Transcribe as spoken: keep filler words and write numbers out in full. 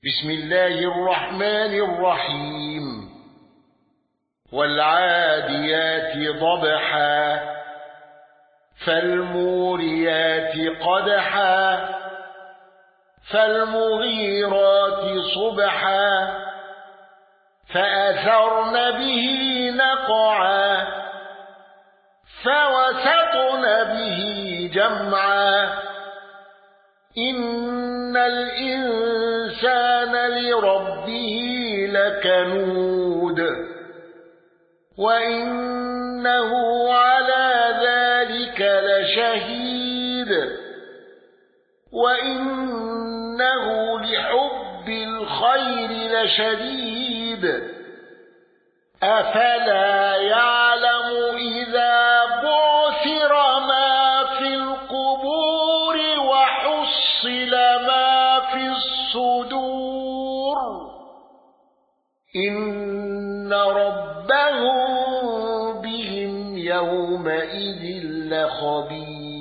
بسم الله الرحمن الرحيم والعاديات ضبحا فالموريات قدحا فالمغيرات صبحا فأثرن به نقعا فوسطن به جمعا إن الإنسان لربه لكنود وإنه على ذلك لشهيد وإنه لحب الخير لشديد أفلا يعلم إذا بعثر ما في القبور وحصل ما في الصدور إن ربهم بهم يومئذ لخبير.